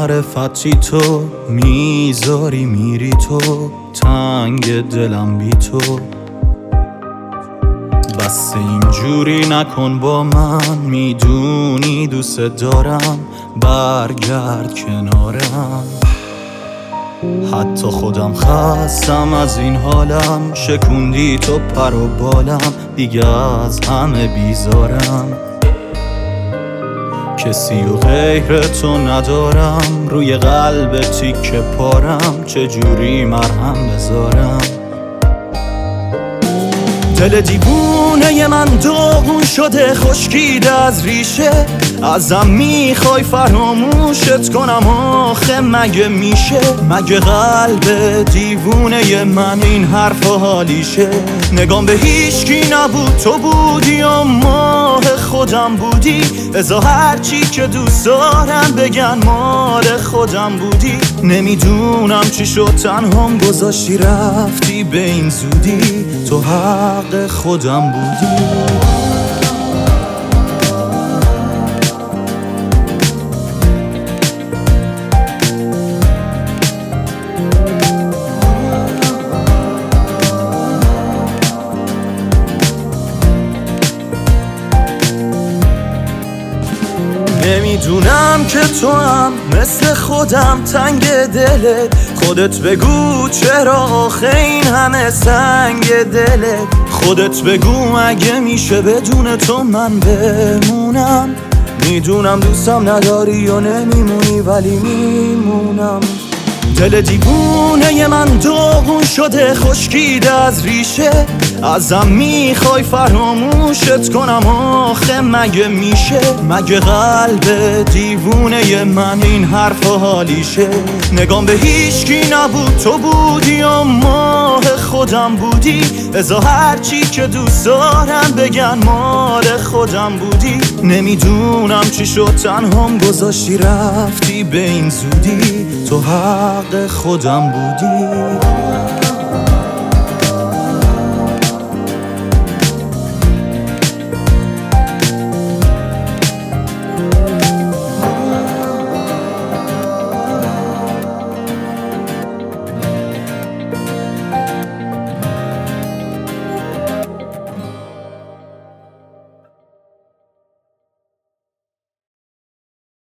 معرفتی تو، میذاری میری تو، تنگ دلم بی تو. بس اینجوری نکن با من، میدونی دوست دارم، برگرد کنارم. حتی خودم خستم از این حالم، شکوندی تو پر و بالم، دیگه از همه بیزارم. کسی و غیر تو ندارم، روی قلب تیکه پارم، چجوری مرهم بذارم. دل دیوونه من داغون شده، خشکیده از ریشه، ازم میخوای فراموشت کنم، آخه مگه میشه؟ مگه قلب دیوونه من این حرف حالیشه؟ نگام به هیچکی نبود، تو بودی و ماه خودم بودی، ازا هرچی که دوست دارن بگن مال خودم بودی. نمیدونم چی شد تنهام گذاشتی رفتی به این زودی، تو حق خودم بودی. نمیدونم که تو هم مثل خودم تنگ دلت، خودت بگو چرا آخه این همه سنگ دلت. خودت بگو اگه میشه بدون تو من بمونم، میدونم دوستم نداری و نمیمونی ولی میمونم. دل دیوونه من داغون شده، خشکیده از ریشه، ازم میخوای فراموشت کنم، آخه مگه میشه؟ مگه قلب دیوونه من این حرف حالیشه؟ نگام به هیچکی نبود، تو بودی و ماه خودم بودی، ازا هرچی که دوست دارن بگن مال خودم بودی. نمیدونم چی شد تنهام گذاشتی رفتی به این زودی، تو حق خودم بودی.